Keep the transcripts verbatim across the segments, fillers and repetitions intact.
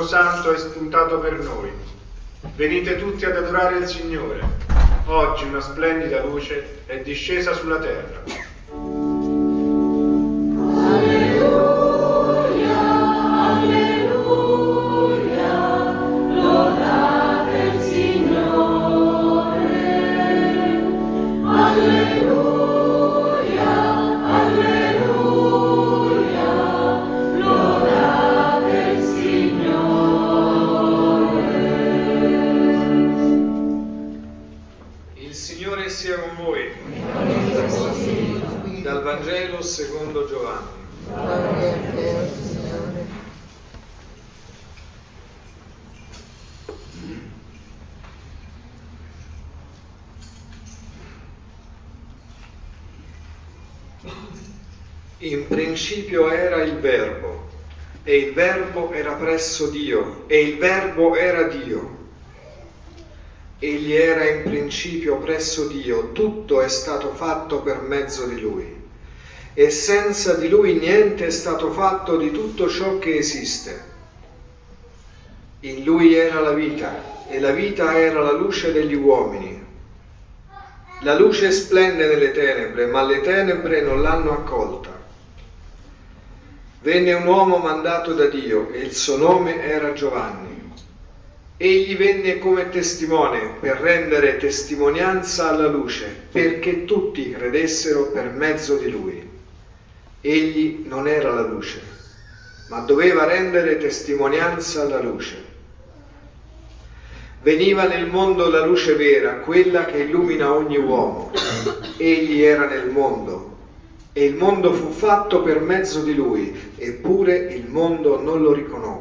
Santo è spuntato per noi. Venite tutti ad adorare il Signore. Oggi una splendida luce è discesa sulla terra. Dal Vangelo secondo Giovanni. In principio era il Verbo, e il Verbo era presso Dio, e il Verbo era Dio. Egli era in principio presso Dio, tutto è stato fatto per mezzo di Lui, e senza di Lui niente è stato fatto di tutto ciò che esiste. In Lui era la vita, e la vita era la luce degli uomini. La luce splende nelle tenebre, ma le tenebre non l'hanno accolta. Venne un uomo mandato da Dio, e il suo nome era Giovanni. Egli venne come testimone per rendere testimonianza alla luce, perché tutti credessero per mezzo di lui. Egli non era la luce, ma doveva rendere testimonianza alla luce. Veniva nel mondo la luce vera, quella che illumina ogni uomo. Egli era nel mondo, e il mondo fu fatto per mezzo di lui, eppure il mondo non lo riconobbe.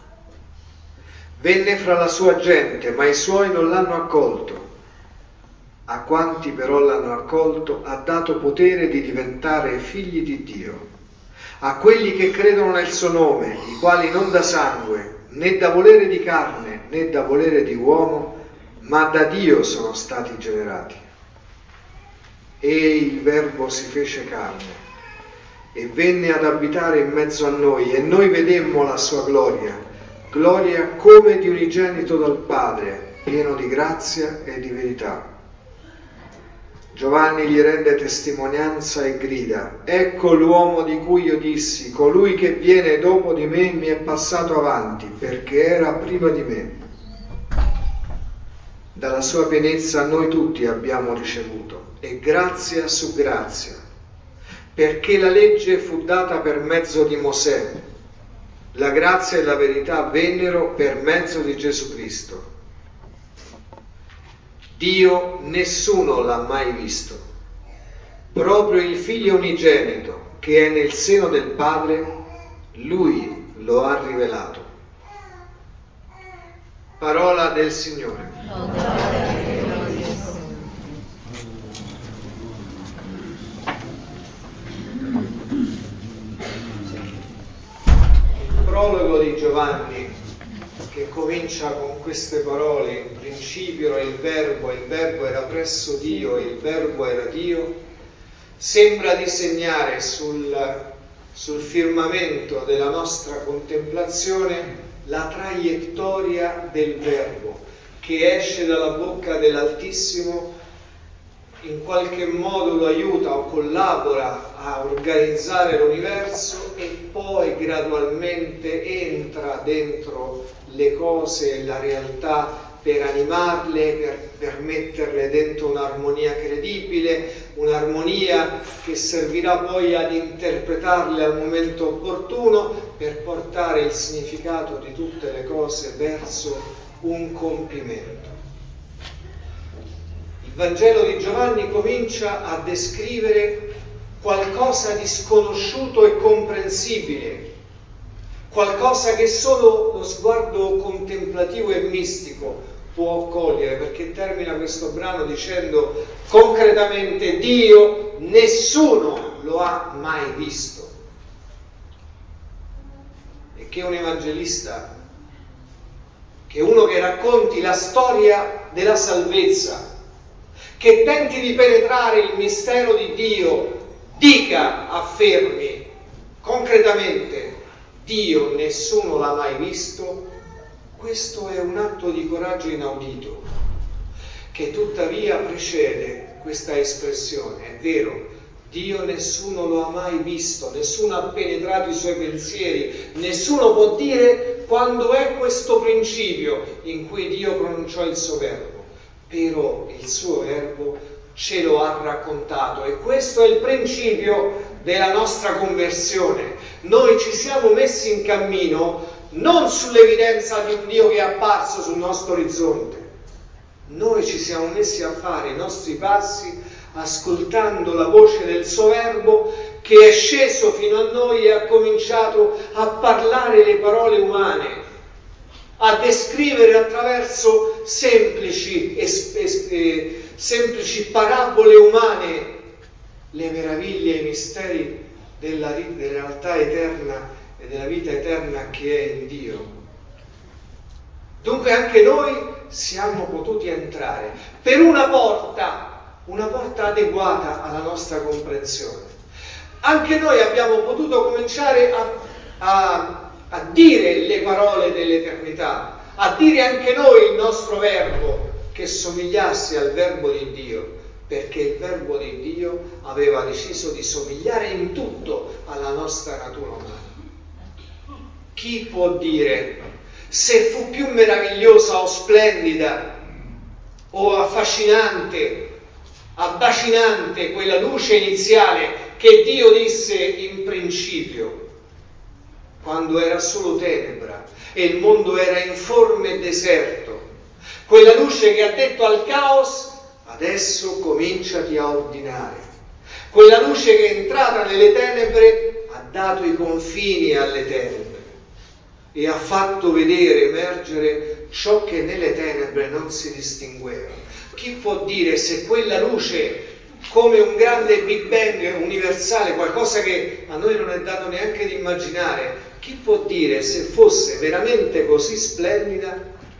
Venne fra la sua gente, ma i suoi non l'hanno accolto. A quanti però l'hanno accolto ha dato potere di diventare figli di Dio. A quelli che credono nel suo nome, i quali non da sangue, né da volere di carne, né da volere di uomo, ma da Dio sono stati generati. E il Verbo si fece carne e venne ad abitare in mezzo a noi, e noi vedemmo la sua gloria, gloria come di unigenito dal Padre, pieno di grazia e di verità. Giovanni gli rende testimonianza e grida: ecco l'uomo di cui io dissi, colui che viene dopo di me mi è passato avanti, perché era prima di me. Dalla sua pienezza noi tutti abbiamo ricevuto, e grazia su grazia, perché la legge fu data per mezzo di Mosè. La grazia e la verità vennero per mezzo di Gesù Cristo. Dio nessuno l'ha mai visto. Proprio il Figlio unigenito, che è nel seno del Padre, Lui lo ha rivelato. Parola del Signore. Prologo di Giovanni, che comincia con queste parole: in principio era il Verbo, il Verbo era presso Dio, il Verbo era Dio, sembra disegnare sul, sul firmamento della nostra contemplazione la traiettoria del Verbo che esce dalla bocca dell'Altissimo, in qualche modo lo aiuta o collabora a organizzare l'universo e poi gradualmente entra dentro le cose e la realtà per animarle, per, per metterle dentro un'armonia credibile, un'armonia che servirà poi ad interpretarle al momento opportuno per portare il significato di tutte le cose verso un compimento. Il Vangelo di Giovanni comincia a descrivere qualcosa di sconosciuto e comprensibile, qualcosa che solo lo sguardo contemplativo e mistico può cogliere, perché termina questo brano dicendo concretamente: Dio nessuno lo ha mai visto. E che un evangelista, che uno che racconti la storia della salvezza, che tenti di penetrare il mistero di Dio, dica, affermi concretamente: Dio nessuno l'ha mai visto, questo è un atto di coraggio inaudito, che tuttavia precede questa espressione. È vero, Dio nessuno lo ha mai visto, nessuno ha penetrato i suoi pensieri, nessuno può dire quando è questo principio in cui Dio pronunciò il suo verbo, però il suo verbo ce lo ha raccontato e questo è il principio della nostra conversione. Noi ci siamo messi in cammino non sull'evidenza di un Dio che è apparso sul nostro orizzonte, noi ci siamo messi a fare i nostri passi ascoltando la voce del suo verbo che è sceso fino a noi e ha cominciato a parlare le parole umane, a descrivere attraverso semplici, es, es, eh, semplici parabole umane le meraviglie e i misteri della, della realtà eterna e della vita eterna che è in Dio. Dunque anche noi siamo potuti entrare per una porta, una porta adeguata alla nostra comprensione. Anche noi abbiamo potuto cominciare a, a, a dire le parole dell'eternità, a dire anche noi il nostro verbo che somigliasse al verbo di Dio, perché il verbo di Dio aveva deciso di somigliare in tutto alla nostra natura umana. Chi può dire se fu più meravigliosa o splendida o affascinante, abbacinante quella luce iniziale che Dio disse in principio, quando era solo tenebra e il mondo era informe e deserto, quella luce che ha detto al caos adesso cominciati a ordinare, quella luce che è entrata nelle tenebre ha dato i confini alle tenebre e ha fatto vedere emergere ciò che nelle tenebre non si distingueva. Chi può dire se quella luce, come un grande Big Bang universale, qualcosa che a noi non è dato neanche di immaginare, chi può dire se fosse veramente così splendida,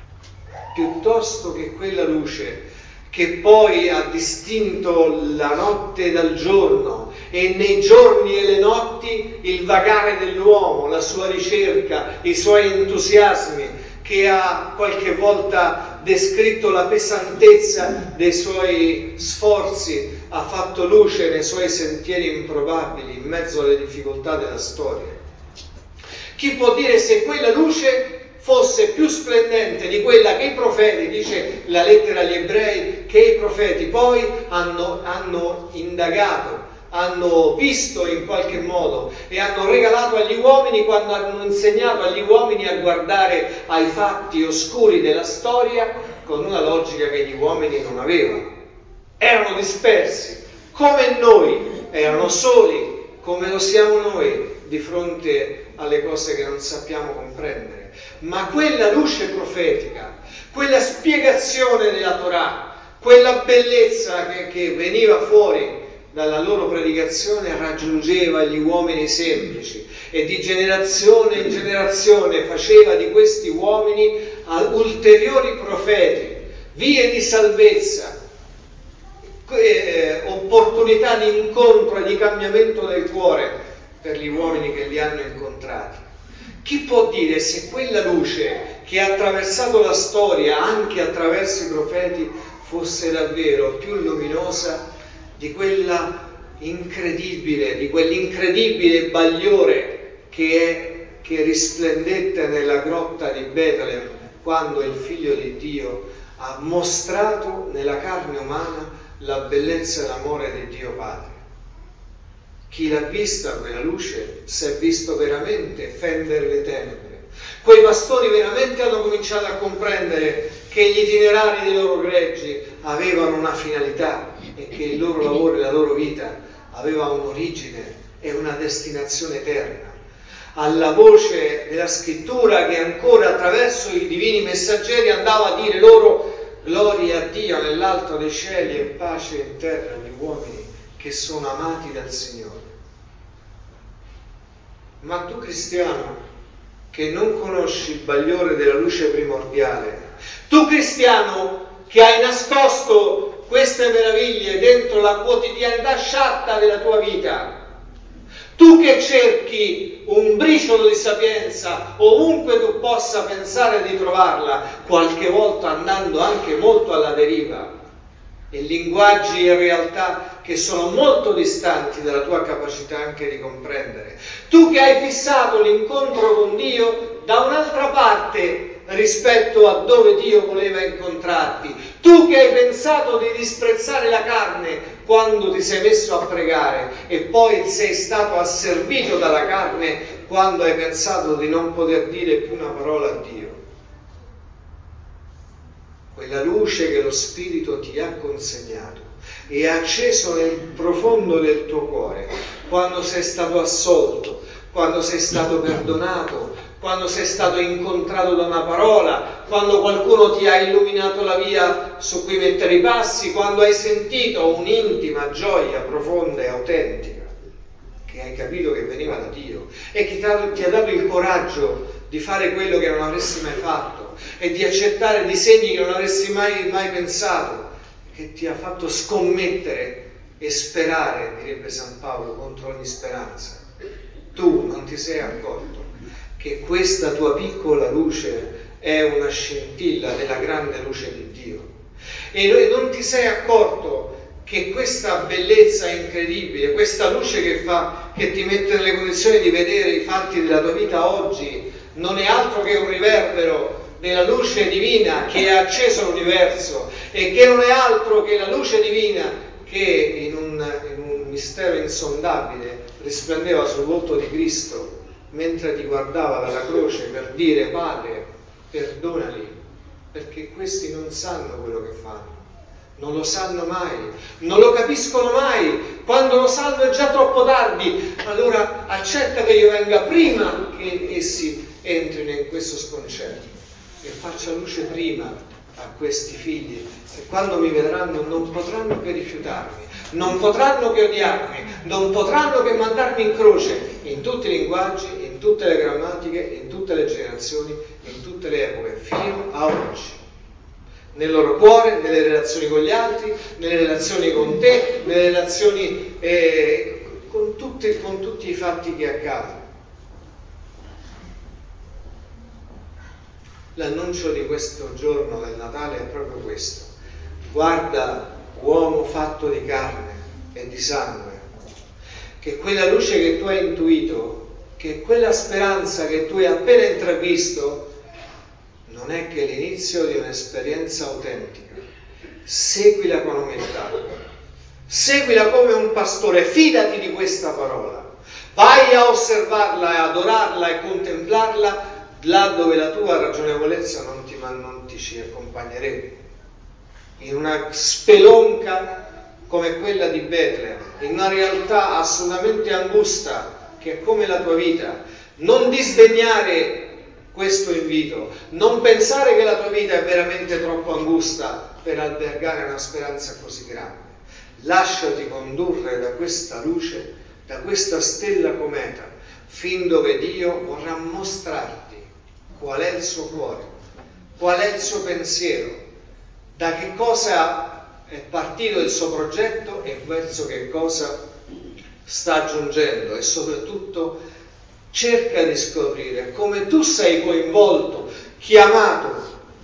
piuttosto che quella luce che poi ha distinto la notte dal giorno e nei giorni e le notti il vagare dell'uomo, la sua ricerca, i suoi entusiasmi, che ha qualche volta descritto la pesantezza dei suoi sforzi, ha fatto luce nei suoi sentieri improbabili in mezzo alle difficoltà della storia. Chi può dire se quella luce fosse più splendente di quella che i profeti, dice la lettera agli ebrei, che i profeti poi hanno, hanno indagato, hanno visto in qualche modo e hanno regalato agli uomini quando hanno insegnato agli uomini a guardare ai fatti oscuri della storia con una logica che gli uomini non avevano. Erano dispersi, come noi, erano soli, come lo siamo noi, di fronte alle cose che non sappiamo comprendere. Ma quella luce profetica, quella spiegazione della Torah, quella bellezza che, che veniva fuori dalla loro predicazione raggiungeva gli uomini semplici e di generazione in generazione faceva di questi uomini ulteriori profeti, vie di salvezza, eh, opportunità di incontro e di cambiamento del cuore per gli uomini che li hanno incontrati. Chi può dire se quella luce che ha attraversato la storia anche attraverso i profeti fosse davvero più luminosa di quella incredibile, di quell'incredibile bagliore che, è, che risplendette nella grotta di Betlem quando il Figlio di Dio ha mostrato nella carne umana la bellezza e l'amore di Dio Padre. Chi l'ha vista quella luce si è visto veramente fendere le tenebre. Quei pastori veramente hanno cominciato a comprendere che gli itinerari dei loro greggi avevano una finalità e che il loro lavoro e la loro vita aveva un'origine e una destinazione eterna. Alla voce della scrittura che ancora attraverso i divini messaggeri andava a dire loro gloria a Dio nell'alto dei cieli e pace in terra agli uomini che sono amati dal Signore. Ma tu cristiano che non conosci il bagliore della luce primordiale, tu cristiano che hai nascosto queste meraviglie dentro la quotidianità sciatta della tua vita, Tu che cerchi un briciolo di sapienza ovunque tu possa pensare di trovarla, qualche volta andando anche molto alla deriva, in linguaggi e realtà che sono molto distanti dalla tua capacità anche di comprendere. Tu che hai fissato l'incontro con Dio da un'altra parte rispetto a dove Dio voleva incontrarti. Tu che hai pensato di disprezzare la carne quando ti sei messo a pregare e poi sei stato asservito dalla carne quando hai pensato di non poter dire più una parola a Dio. Quella luce che lo Spirito ti ha consegnato e ha acceso nel profondo del tuo cuore, quando sei stato assolto, quando sei stato perdonato, quando sei stato incontrato da una parola, quando qualcuno ti ha illuminato la via su cui mettere i passi, quando hai sentito un'intima gioia profonda e autentica, che hai capito che veniva da Dio e che ti ha dato il coraggio di fare quello che non avresti mai fatto e di accettare dei segni che non avresti mai, mai pensato, che ti ha fatto scommettere e sperare, direbbe San Paolo, contro ogni speranza. Tu non ti sei accorto che questa tua piccola luce è una scintilla della grande luce di Dio e non ti sei accorto che questa bellezza incredibile, questa luce che fa, che ti mette nelle condizioni di vedere i fatti della tua vita oggi, non è altro che un riverbero della luce divina che ha acceso l'universo e che non è altro che la luce divina che in un, in un mistero insondabile risplendeva sul volto di Cristo mentre ti guardava dalla croce per dire: Padre, perdonali, perché questi non sanno quello che fanno. Non lo sanno mai, non lo capiscono mai, quando lo sanno è già troppo tardi. Allora accetta che io venga prima che essi entrino in questo sconcerto e faccia luce prima a questi figli, e quando mi vedranno non potranno che rifiutarmi, non potranno che odiarmi, non potranno che mandarmi in croce, in tutti i linguaggi, in tutte le grammatiche, in tutte le generazioni, in tutte le epoche, fino a oggi. Nel loro cuore, nelle relazioni con gli altri, nelle relazioni con te, nelle relazioni eh, con, tutti, con tutti i fatti che accadono. L'annuncio di questo giorno del Natale è proprio questo: guarda, uomo fatto di carne e di sangue, che quella luce che tu hai intuito, che quella speranza che tu hai appena intravisto non è che l'inizio di un'esperienza autentica. Seguila con umiltà, seguila come un pastore, fidati di questa parola, vai a osservarla e adorarla e contemplarla là dove la tua ragionevolezza non ti, non ti ci accompagnerebbe, in una spelonca come quella di Betlemme, in una realtà assolutamente angusta che è come la tua vita. Non disdegnare questo invito, non pensare che la tua vita è veramente troppo angusta per albergare una speranza così grande. Lasciati condurre da questa luce, da questa stella cometa, fin dove Dio vorrà mostrarti qual è il suo cuore, qual è il suo pensiero, da che cosa è partito il suo progetto e verso che cosa sta giungendo, e soprattutto cerca di scoprire come tu sei coinvolto, chiamato,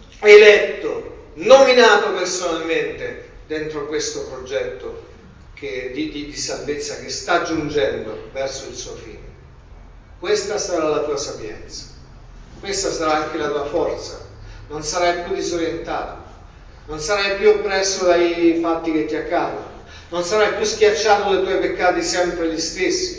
eletto, nominato personalmente dentro questo progetto che, di, di, di salvezza che sta giungendo verso il suo fine. Questa sarà la tua sapienza, questa sarà anche la tua forza. Non sarai più disorientato, non sarai più oppresso dai fatti che ti accadono, non sarai più schiacciato dai tuoi peccati sempre gli stessi,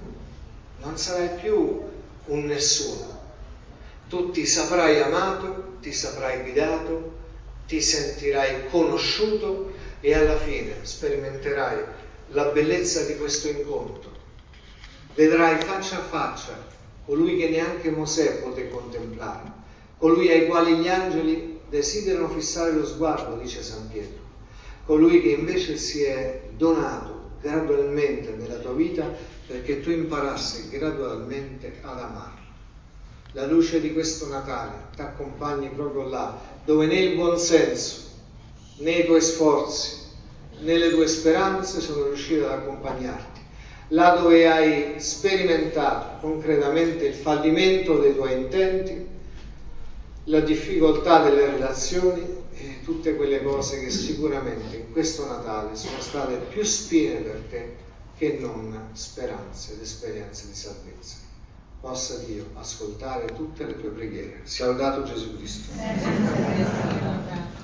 non sarai più un nessuno. Tu ti saprai amato, ti saprai guidato, ti sentirai conosciuto e alla fine sperimenterai la bellezza di questo incontro. Vedrai faccia a faccia colui che neanche Mosè poté contemplare, colui ai quali gli angeli desiderano fissare lo sguardo, dice San Pietro, colui che invece si è donato gradualmente nella tua vita perché tu imparassi gradualmente ad amarlo. La luce di questo Natale ti accompagni proprio là, dove né il buonsenso, né i tuoi sforzi, né le tue speranze sono riusciti ad accompagnarti. là dove hai sperimentato concretamente il fallimento dei tuoi intenti, la difficoltà delle relazioni e tutte quelle cose che sicuramente in questo Natale sono state più spine per te che non speranze ed esperienze di salvezza. Possa Dio ascoltare tutte le tue preghiere. Sia lodato Gesù Cristo.